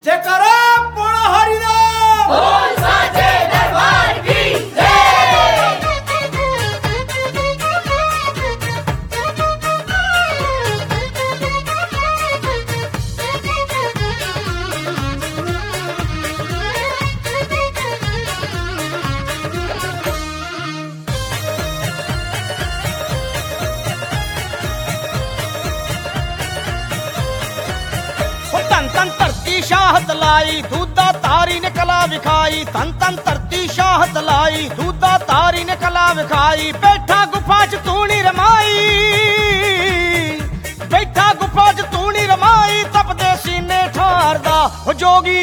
जयकारा बोलो हरिनाम बोल साचे दरबार की जय। तन तन धरती शाहत लाई दूधा तारी ने कला विखाई तन तन धरती शाहत लाई दूधा तारी ने कला विखाई बैठा गुफा च तूनी रमाई बैठा गुफा च तूनी रमाई तपदे सीने ठारदा हो जोगी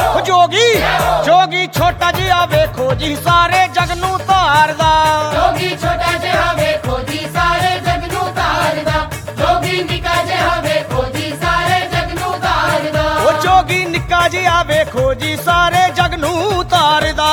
जोगी छोटा जिहा वेखो जी सारे जग नू तारदा जोगी छोटा जिहा वेखो जी सारे जग नू तारदा जोगी निका जिहा वेखो जी सारे जग नू तारदा ओ जोगी निक्का जिहा वेखो जी सारे जग नू तारदा।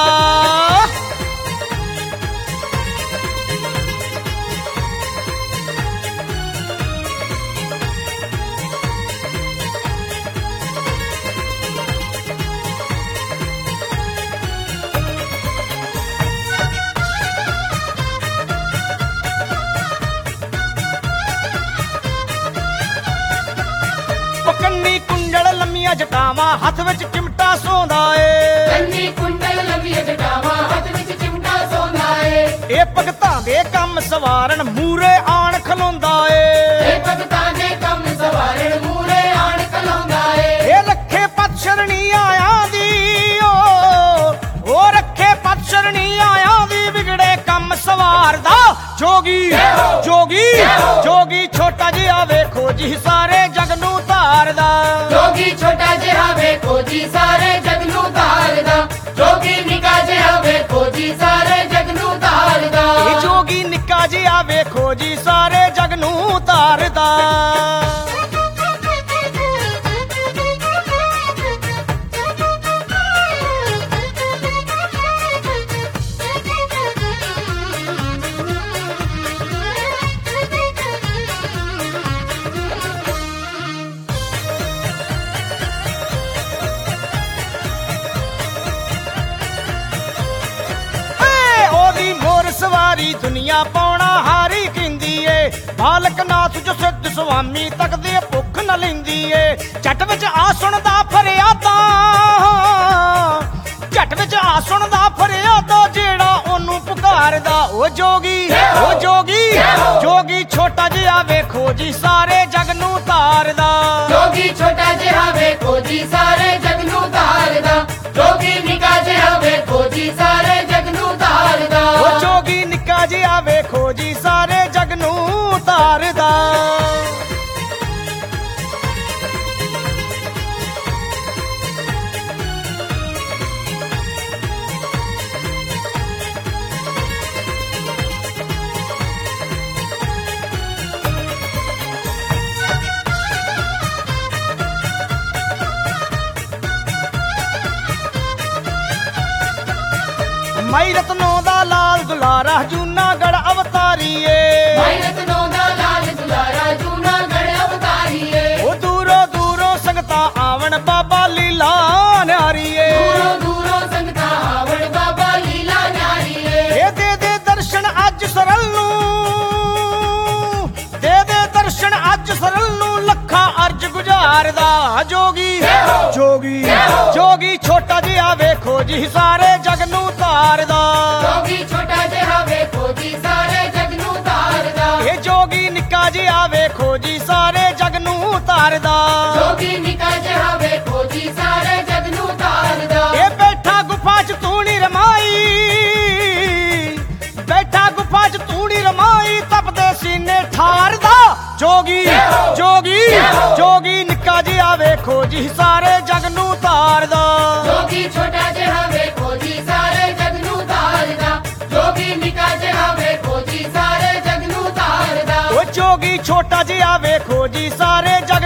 ਕੰਨੀ ਕੁੰਡਲ ਲੰਮੀਆਂ ਜਟਾਵਾਂ ਹੱਥ ਵਿੱਚ ਚਿਮਟਾ ਸੌਂਦਾ ਏ ਕੰਨੀ ਕੁੰਡਲ ਲੰਮੀ ਜਟਾਵਾਂ ਹੱਥ ਵਿੱਚ ਚਿਮਟਾ ਸੌਂਦਾ ਏ ਇਹ ਭਗਤਾਂ ਦੇ ਕੰਮ ਸਵਾਰਨ ਮੂਰੇ ਆਣ ਖਲੋਂਦਾ ਏ ਇਹ ਭਗਤਾਂ ਦੇ ਕੰਮ ਸਵਾਰਨ ਮੂਰੇ ਆਣ ਖਲੋਂਦਾ ਏ ਇਹ ਰੱਖੇ ਪਤਸ਼ਰਣੀ ਆਇਆਂ ਦੀ ਉਹ ਰੱਖੇ ਪਤਸ਼ਰਣੀ ਆਇਆਂ ਦੀ ਵਿਗੜੇ ਕੰਮ ਸਵਾਰਦਾ ਜੋਗੀ ਛੋਟਾ ਜਿਹਾ ਵੇਖੋ ਜੀ ਸਾਰੇ ਜਗ ਨੂੰ ਤਾਰਦਾ जोगी छोटा जिहा वेखो जी सारे जग नू तारदा जोगी निका जिहा वेखो जी सारे जग नू तारदा ਇਹ ਜੋਗੀ ਨਿੱਕਾ ਜਿਹਾ ਵੇਖੋ ਜੀ ਸਾਰੇ ਜਗ ਨੂੰ ਤਾਰਦਾ। ਸਵਾਰੀ ਦੁਨੀਆ ਪਾਉਣਾ ਹਾਰੀ ਕਹਿੰਦੀ ਏ ਬਾਲਕ ਨਾਥ ਜੋ ਸਿੱਧ ਸੁਆਮੀ ਤੱਕਦੇ ਭੁੱਖ ਨਾ ਲੈਂਦੀ ਏ ਝੱਟ ਵਿੱਚ ਆ ਸੁਣਦਾ ਫਰਿਆਦਾਂ ਝੱਟ ਵਿੱਚ ਆ ਸੁਣਦਾ ਫਰਿਆਦਾਂ ਜਿਹੜਾ ਉਹਨੂੰ ਪੁਕਾਰਦਾ ਉਹ ਜੋਗੀ ਛੋਟਾ ਜਿਹਾ ਵੇਖੋ ਜੀ ਸਾਰੇ ਜਗ ਨੂੰ ਤਾਰਦਾ जोगी छोटा जिहा वेखो जी सारे जग नू तारदा जोगी निका जिहा वेखो जी सारे जग नू तारदा ਉਹ ਜੋਗੀ ਨਿੱਕਾ ਜਿਹਾ ਵੇਖੋ ਜੀ ਸਾਰੇ ਜਗ ਨੂੰ ਤਾਰਦਾ। ਮਾਈ ਰਤਨੋਂ ਦਾ ਲਾਲ ਦੁਲਾਰਾ ਜੂਨਾਗੜ ਅਵਤਾਰੀਏ माई रत्नों दा लाल दुलारा जूनागढ़ अवतारीए ਉਹ ਦੂਰੋਂ ਸੰਗਤਾਂ ਆਵਣ ਬਾਬਾ ਲੀਲਾ ਨਿਆਰੀਏ दूरों दूरों संगता आवड़ बाबा लीला न्यारीए ਇਹ ਦੇ ਦਰਸ਼ਨ ਅੱਜ ਸਰਲ ਨੂੰ ਦੇ ਦਰਸ਼ਨ ਅੱਜ ਸਰਲ ਨੂੰ ਲੱਖਾਂ ਅਰਜ ਗੁਜ਼ਾਰਦਾ ਜੋਗੀ ਛੋਟਾ ਜਿਹਾ ਵੇਖੋ ਜੀ ਸਾਰੇ ਜਗ ਨੂੰ ਤਾਰਦਾ जोगी छोटा जिहा वेखो जी सारे जग नू तारदा ਇਹ ਜੋਗੀ ਨਿੱਕਾ ਜਿਹਾ ਵੇਖੋ ਜੀ ਸਾਰੇ ਜਗ ਨੂੰ ਤਾਰਦਾ जोगी निका जिहा वेखो जी सारे जग नू तारदा ਇਹ ਬੈਠਾ ਗੁਫਾ ਚ ਤੂਣੀ ਰਮਾਈ ਬੈਠਾ ਗੁਫਾ ਚ ਤੂਣੀ ਰਮਾਈ ਤਪਦੇ ਸੀਨੇ ਠਾਰਦਾ ਜੋਗੀ ਨਿੱਕਾ ਜਿਹਾ ਵੇਖੋ ਜੀ ਸਾਰੇ ਜਗ ਨੂੰ ਤਾਰਦਾ जोगी छोटा जिहा वेखो जी सारे जग नू तारदा जोगी निका जिहा वेखो जी सारे जग नू तारदा ਉਹ ਜੋਗੀ ਛੋਟਾ ਜਿਹਾ ਵੇਖੋ ਜੀ ਸਾਰੇ ਜਗ